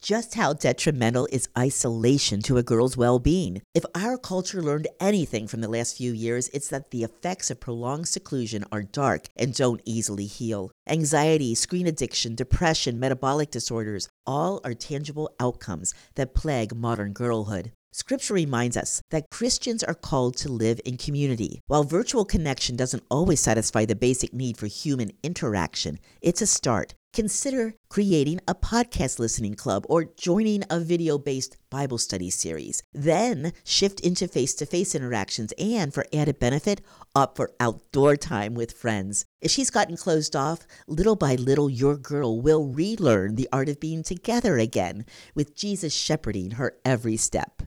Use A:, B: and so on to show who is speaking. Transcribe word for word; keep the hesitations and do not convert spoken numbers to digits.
A: Just how detrimental is isolation to a girl's well-being? If our culture learned anything from the last few years, it's that the effects of prolonged seclusion are dark and don't easily heal. Anxiety, screen addiction, depression, metabolic disorders, all are tangible outcomes that plague modern girlhood. Scripture reminds us that Christians are called to live in community. While virtual connection doesn't always satisfy the basic need for human interaction, it's a start. Consider creating a podcast listening club or joining a video-based Bible study series. Then shift into face-to-face interactions and, for added benefit, opt for outdoor time with friends. If she's gotten closed off, little by little your girl will relearn the art of being together again, with Jesus shepherding her every step.